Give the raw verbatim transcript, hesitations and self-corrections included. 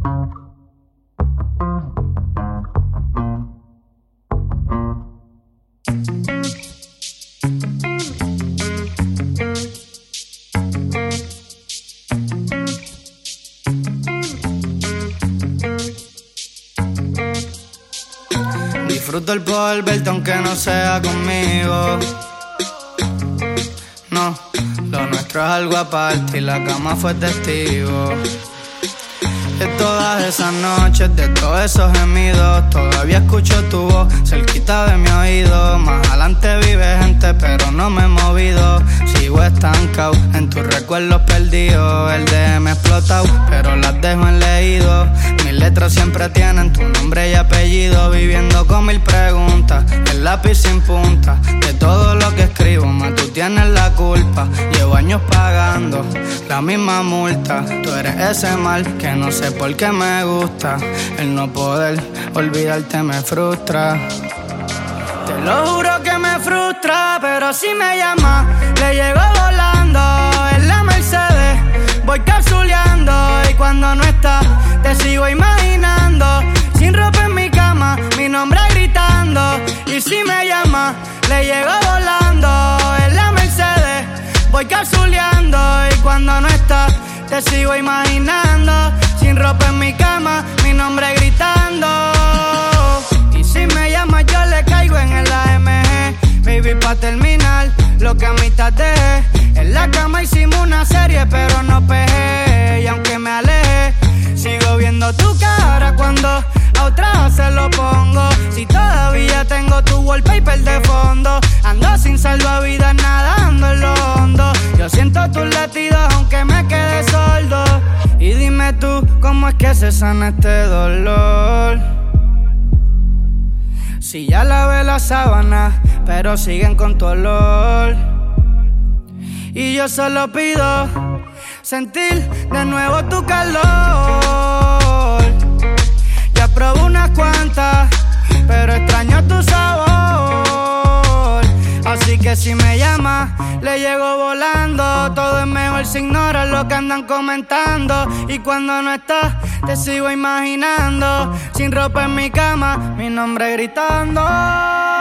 Disfruto el poder verte aunque no sea conmigo. No, lo nuestro es algo aparte y la cama fue testigo. De todas esas noches, de todos esos gemidos, todavía escucho tu voz cerquita de mi oído. Más adelante vive gente, pero no me he movido. Sigo estancado en tus recuerdos perdidos. El D M explotado, pero las dejo en leído. Mis letras siempre tienen tu nombre y apellido. Viviendo con mil preguntas, el lápiz sin punta. De todo lo que escribo, más tú tienes la culpa. Llevo años pagando la misma multa. Tú eres ese mal que no sé por qué me gusta. El no poder olvidarte me frustra. Te lo juro que me frustra, pero si me llama, le llego volando en la Mercedes. Voy capsuleando y cuando no estás, te sigo imaginando. Sin ropa en mi cama, mi nombre gritando. Y si me llama, le llego volando en la Mercedes. Voy capsuleando y cuando no estás, te sigo imaginando. Sin ropa en mi cama, mi nombre gritando. Y si me llamas yo le caigo en el A M G. Baby, pa' terminar lo que a mitad dejé. En la cama hicimos una serie pero no pegué. Y aunque me alejé, sigo viendo tu cara cuando a otra se lo pongo. Si todavía tengo tu wallpaper de fondo. Ando sin salvavidas nadando en lo hondo. Yo siento tus latidos aunque me quede sordo. Y dime tú, ¿cómo es que se sana este dolor? Si ya lavé la sábana, pero siguen con tu olor. Y yo solo pido sentir de nuevo tu calor. Ya probé unas cuantas, pero extraño tu sabor. Así que si me llamas, le llego volando. Todo es mejor si ignoras lo que andan comentando. Y cuando no estás, te sigo imaginando. Sin ropa en mi cama, mi nombre gritando.